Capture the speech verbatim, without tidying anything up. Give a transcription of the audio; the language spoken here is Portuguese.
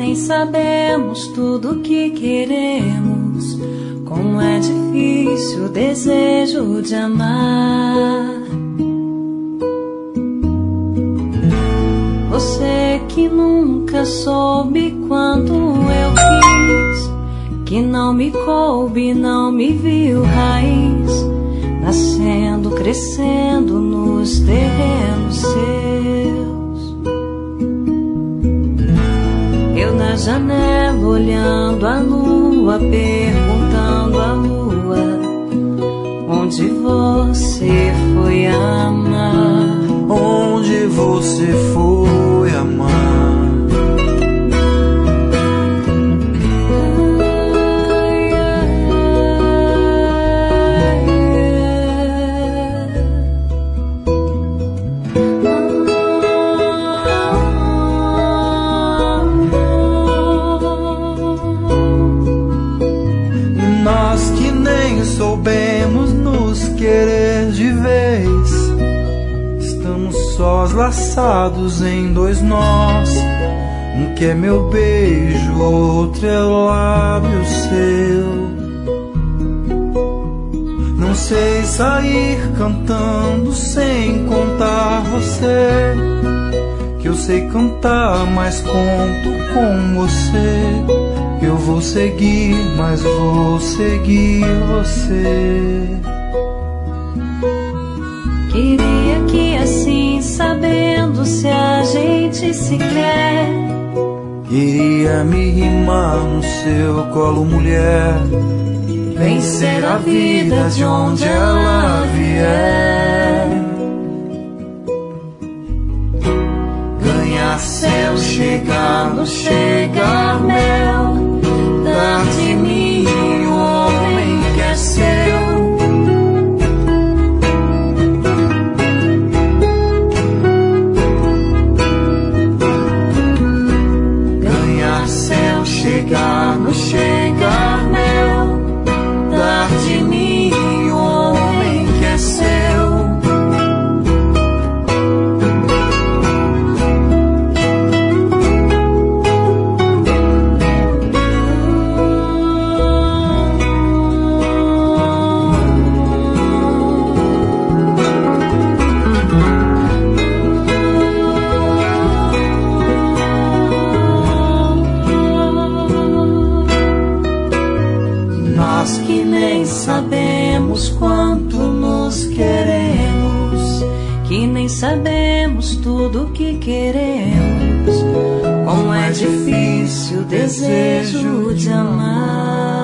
nem sabemos tudo que queremos, como é difícil o desejo de amar. Você que nunca soube quanto eu quis, que não me coube, não me viu raiz, nascendo, crescendo nos terrenos seus. Eu na janela olhando a lua, perguntando à lua onde você foi amar. Onde você foi amar? Soubemos nos querer de vez, estamos sós laçados em dois nós. Um que é meu beijo, outro é o lábio seu. Não sei sair cantando sem contar você, que eu sei cantar, mas conto com você. Eu vou seguir, mas vou seguir você. Queria que assim, sabendo se a gente se quer, queria me rimar no seu colo, mulher, vencer a vida de onde ela vier. Ganhar céu, chegar no chegar mel, dar de mim o homem que é seu. Ganhar céu, chegar no chegar mel, dar de mim o homem que é seu. Sabemos quanto nos queremos, que nem sabemos tudo que queremos, como é difícil o desejo de amar.